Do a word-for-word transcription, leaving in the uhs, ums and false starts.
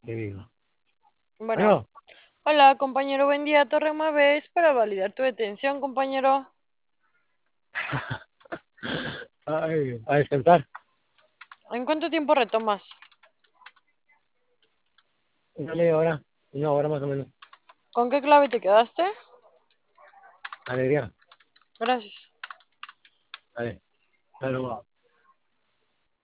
te digo. Bueno, Bueno, hola compañero, buen día, Torre Maves, para validar tu detención, compañero. ay, a descansar. ¿En cuánto tiempo retomas? Una media hora, una hora más o menos. ¿Con qué clave te quedaste? Alegría. Gracias. Vale, hasta luego.